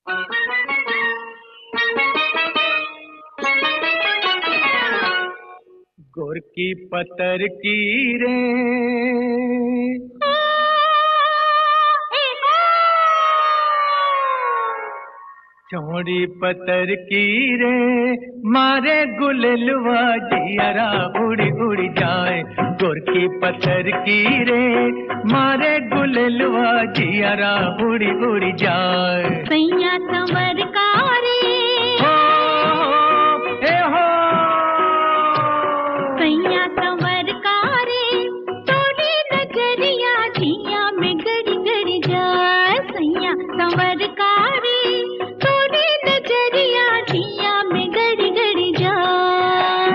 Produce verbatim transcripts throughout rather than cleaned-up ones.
गोर की पतर की रे चौड़ी पतर की रे मारे गुललवा जियरा उड़ी उड़ी जाए। गोर की पतर की रे मारे गुललवा जियरा उड़ी उड़ी जाए। सैया संवर का रे हो ए हो सैया संवर का रे तोड़ी नजरिया जिया में गड़ी गड़ी जाए। सैया संवर का रे तोड़ी नजरिया जिया में गड़ी गड़ी जाए।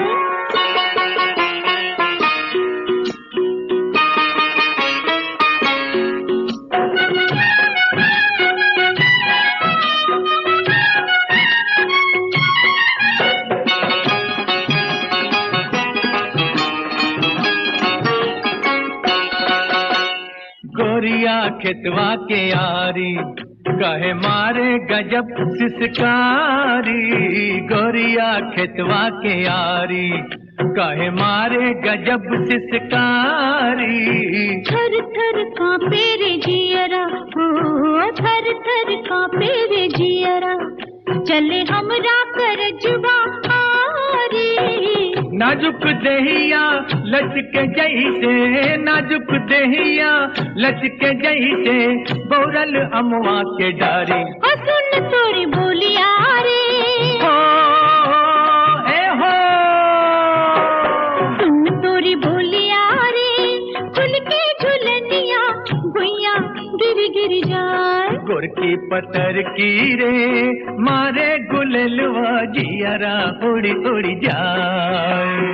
गोरिया खेतवा के यारी कहे मारे गजब सिसकारी। गोरिया खेतवा के यारी कहे मारे गजब सिसकारी। थर थर कांपे रे जियरा हो थर थर कांपे रे जियरा चले हमरा कर जुबा आरी। नाजुक देहिया लचके जैसे नाजुक देहिया लचके जैसे बौरल अमवा के डारी। ओ सुन तोरी बोलिया रे हो ए हो सुन तोरी बोलिया रे खुल के झुलनिया गुइया गिर गिर जाए। गोर की पतर की रे मारे गुललवा जियरा उड़ी उड़ी जाए।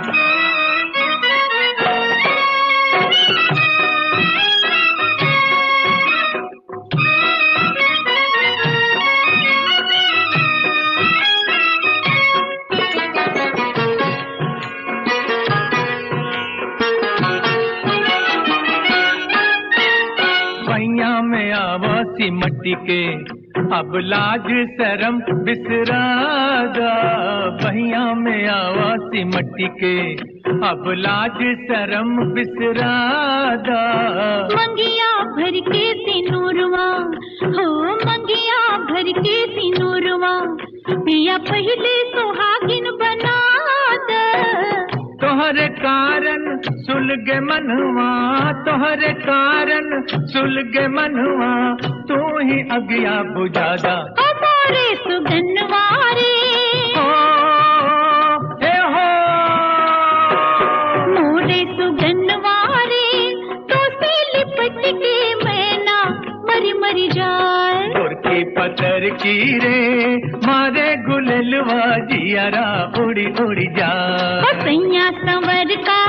भैया में आवासी मट्टी के अब लाज शरम बिसरादा। भैया में आवासी मट्टी के अब लाज शरम बिसरादा। मंगिया भर के सिनूरवा हो मंगिया भर के सिनूरवा पिया पहले सुहागिन बना दे। तोहरे कारण सुलगे मनवा तोहरे कारण सुलगे मनवा तू ही अगिया बुझादा। हमारे सुगनवारे हो ए हो मोरे सुगनवारे तो से लिपट के मैना मरी मरी जाए। गोर की पतर की रे मारे गुललवा जियरा उड़ी उड़ी जाए। सैया संवर का